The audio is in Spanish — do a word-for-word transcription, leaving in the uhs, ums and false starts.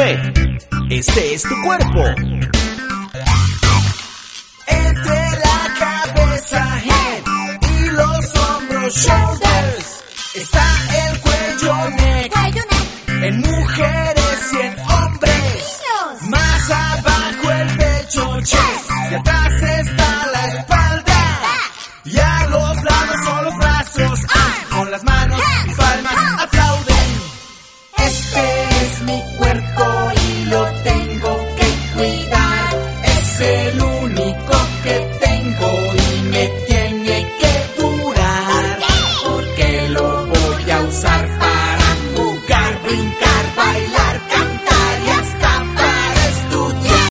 Ve, este es tu cuerpo. Entre la cabeza, head, y los hombros, shoulders, está el cuello, neck, en mujeres y en hombres. Más abajo el pecho, chest, y atrás está la espalda. Y a los lados son los brazos, con las manos y palmas